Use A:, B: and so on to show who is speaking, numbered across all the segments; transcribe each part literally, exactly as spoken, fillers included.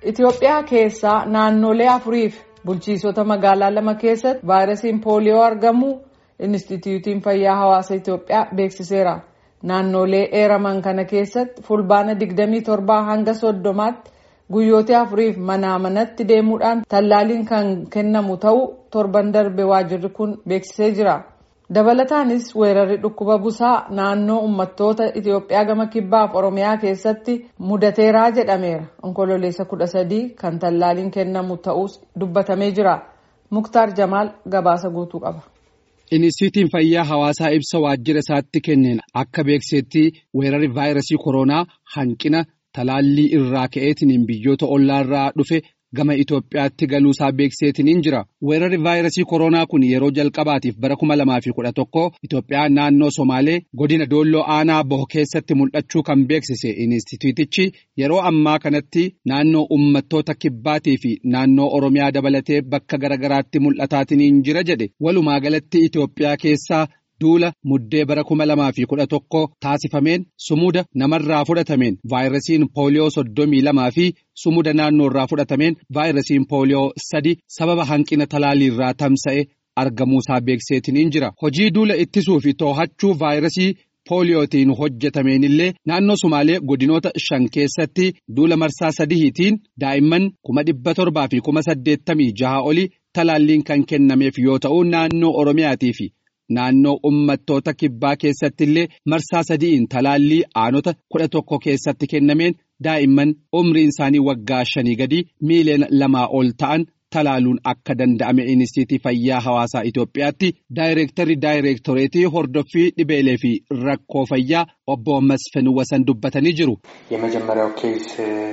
A: Itoophiyaa keessaa naannolee afuriif bulchiisota magaalaa lama keessatti vaayirasiin pooliyoo argamu Inistituutiin Fayyaa Hawaasa Itoophiyaa beeksiseera. Naannolee eeraman kana keessatti fulbaana digdamii torba hanga soddomaatti guyyoota afuriif manaa manatti deemuudhaan tallaaliin kan kennamu ta'uu torban darbe waajjirri kun beeksisee jira. Dabalataanis weerarri dhukkuba busaa naannoo uummattoota Itoophiyaa gama kibbaaf Oromiyaa keessatti mudateeraa jedhameera. Onkololeessa kudha sadii kan tallaaliin kennamu ta'us dubbatamee jira. Muktaar Jamaal gabaasa guutuu qaba.
B: Inistituutiin Fayyaa Hawaasaa ibsa waajjira isaatti kenneen akka beeksetti weerarri vaayirasii koronaa hanqina talaallii irraa ka'eetiin biyyoota ollaarraa dhufe gama Itoophiyaatti galuusaa beekseetiin jira. Weerarri vaayirasii koronaa kun yeroo jalqabaatiif bara kuma lamaa fi kudha tokko Itoophiyaa naannoo Somaalee godina Doolloo Aanaa Boho keessatti mul'achuu kan beeksise Inistituutichi yeroo ammaa kanatti naannoo uummattoota kibbaatii fi naannoo Oromiyaa dabalatee bakka garagaraatti mul'ataatiin jira jedhe. Walumaa galatti Itoophiyaa keessaa duula muddee bara kuma lamaa fi kudha tokko taasifameen sumuda namarraa fudhatameen vaayirasiin pooliyoo soddomii lamaa fi sumuda naannoorraa fudhatameen vaayirasiin pooliyoo sadi sababa hanqina talaaliirraa tamsa'e argamuusaa beekseetiin jira. Hojii duula ittisuu fi to'achuu vaayirasii pooliyootiin hojjetameen illee naannoo Somaalee godinoota shan keessatti duula marsaa sadiitiin daa'imman kuma dhibba torbaa fi kuma saddeettamii jaha oli talaalliin kan kennameef yoo ta'u naannoo Oromiyaatii fi naannoo uummattoota kibbaa keessatti illee marsaa sadiin talaallii aanota kudha tokko keessatti kennameen daa'imman umriin isaanii waggaa shanii gadi miiliyoona lamaa ol ta'an talaaluun akka danda'ame Inistituutii Fayyaa Hawaasaa Itoophiyaatti daayireektarri daayireektoreetii hordoffii dhibeelee fi rakkoo fayyaa obbo Masfin Wasan dubbatanii jiru.
C: የመጀመሪያው ኬስ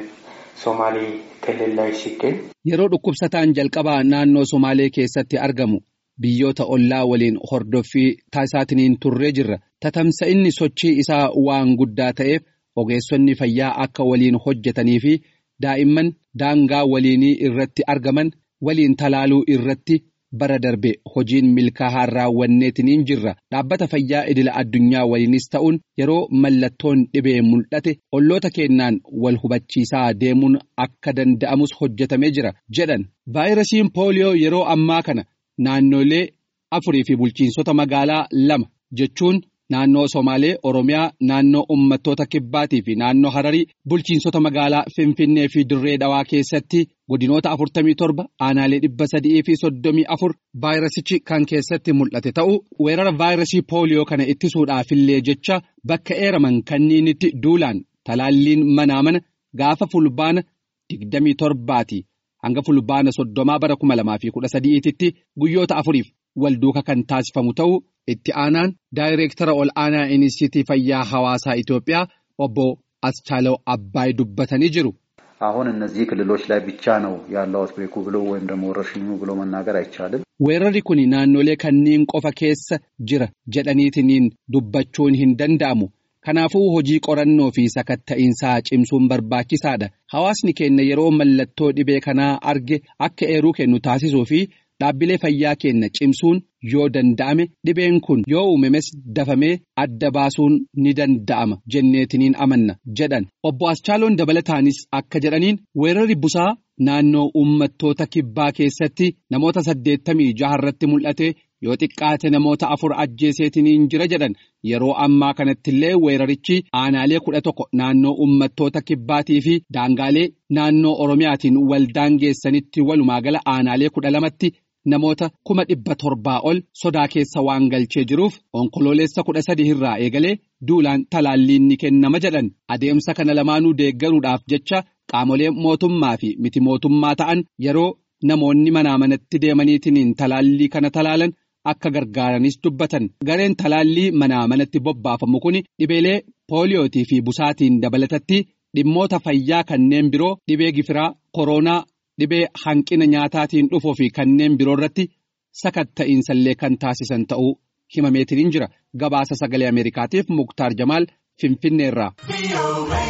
C: ሶማሌ ክልል ላይ ሲገኝ
B: yeroo dhukkubsataan jalqabaa naannoo Somaalee keessatti argamu biyyoota ollaa waliin hordoffii taasisaatiin turree jirra. Tatamsa'inni sochii isaa waan guddaa ta'eef ogeessonni fayyaa akka waliin hojjetanii fi daa'imman daangaa waliinii irratti argaman waliin talaaluu irratti bara darbe hojiin milkaa'aa raawwanneetiin jirra. Dhaabbata fayyaa idila addunyaa waliinis ta'uun yeroo mallattoon dhibee mul'ate olloota kennaan wal hubachiisaa deemuun akka danda'amus hojjetamee jira jedhan. Vaayirasiin pooliyoo yeroo ammaa kana naannolee afurii fi bulchiinsota magaalaa lama jechuun naannoo Somaalee, Oromiyaa, naannoo uummattoota kibbaatii fi naannoo Hararii bulchiinsota magaalaa Finfinnee fi Dirree Dhawaa keessatti godinoota afurtamii torba aanaalee dhibba sadii fi soddomii afur vaayirasichi kan keessatti mul'ate ta'uu weerara vaayirasii pooliyoo kana ittisuudhaafillee jecha bakka eeraman kanniinitti duulaan talaalliin manaa mana gaafa fulbaana digdamii torbaati. Hanga fulbaana soddomaa bara kuma lamaa fi kudha sadiititti guyyoota afuriif wal duuka kan taasifamu ta'uu itti aanaan daayireektara ol aanaa Inistituutii Fayyaa Hawaasaa Itoophiyaa obbo Aschaaloo Abbaay dubbatanii jiru.
D: አሁን እነዚህ ክልሎች ላይ ብቻ ነው ያለው አውትብሬኩ ብሎ ወይም ደግሞ ወረርሽኙ ብሎ መናገር አይቻልም።
B: weerarri kun naannolee kanneen qofa keessa jira jedhaniitiin dubbachuun hin danda'amu. Kanaafuu hojii qorannoo fi sakatta'iinsaa cimsuun barbaachisaadha. Hawaasni keenya yeroo mallattoo dhibee kanaa arge akka eeruu kennu taasisuu fi dhaabbilee fayyaa keenya cimsuun yoo danda'ame dhibeen kun yoo uumames dafamee adda baasuun ni danda'ama jenneetiniin amanna jedhan. Obbo Aschaaloon dabalataanis akka jedhaniin weerarri busaa naannoo uummattoota kibbaa keessatti namoota saddeettamii jaha irratti mul'ate yoo xiqqaate namoota afur ajjeeseetiniin jira jedhan. Yeroo ammaa kanattillee weerarichi aanaalee kudha tokko naannoo uummattoota kibbaatii fi daangaalee naannoo Oromiyaatiin wal daangeessanitti walumaa gala aanaalee kudha lamatti namoota kuma dhibba torbaa ol sodaa keessa waan galchee jiruuf onkololeessa kudha sadii irraa eegalee duulaan talaalliin ni kennama jedhan. Adeemsa kana lamaanuu deeggaruudhaaf jecha qaamolee mootummaa fi miti mootummaa ta'an yeroo namoonni manaa manatti deemaniitiin talaallii kana talaalan akka gargaaranis dubbatan. Gareen talaallii manaa manatti bobbaafamu kun dhibeelee pooliyootii fi busaatiin dabalatatti dhimmoota fayyaa kanneen biroo dhibee gifiraa, koronaa, dhibee hanqina nyaataatiin dhufuu fi kanneen biroo irratti sakatta'iinsallee kan taasisan ta'uu himameetiin jira. Gabaasa sagalee Ameerikaatiif Muktaar Jamaal Finfinneerraa.